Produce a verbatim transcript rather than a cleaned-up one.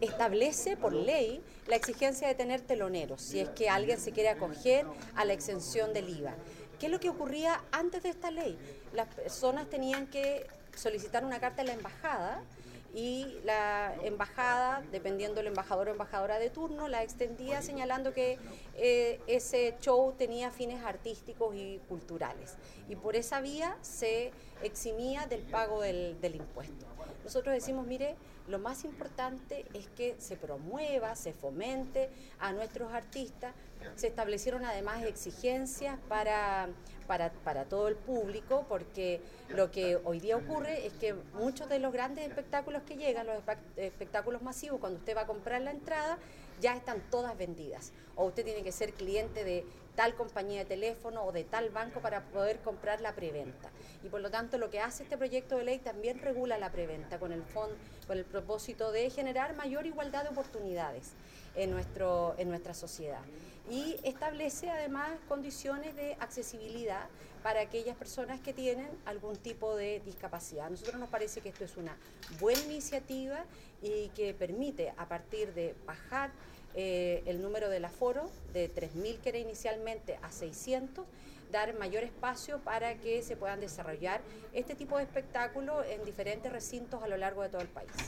establece por ley la exigencia de tener teloneros, si es que alguien se quiere acoger a la exención del I V A. ¿Qué es lo que ocurría antes de esta ley? Las personas tenían que solicitar una carta a la embajada y la embajada, dependiendo del embajador o embajadora de turno, la extendía señalando que eh, ese show tenía fines artísticos y culturales. Y por esa vía se eximía del pago del, del impuesto. Nosotros decimos, mire, lo más importante es que se promueva, se fomente a nuestros artistas. Se establecieron además exigencias para, para, para todo el público, porque lo que hoy día ocurre es que muchos de los grandes espectáculos que llegan, los espectáculos masivos, cuando usted va a comprar la entrada, ya están todas vendidas. O usted tiene que ser cliente de tal compañía de teléfono o de tal banco para poder comprar la preventa. Y por lo tanto lo que hace este proyecto de ley también regula la preventa con el fondo, con el propósito de generar mayor igualdad de oportunidades en, nuestro, en nuestra sociedad. Y establece además condiciones de accesibilidad para aquellas personas que tienen algún tipo de discapacidad. A nosotros nos parece que esto es una buena iniciativa y que permite, a partir de bajar eh, el número del aforo de tres mil que era inicialmente a seiscientos, dar mayor espacio para que se puedan desarrollar este tipo de espectáculos en diferentes recintos a lo largo de todo el país.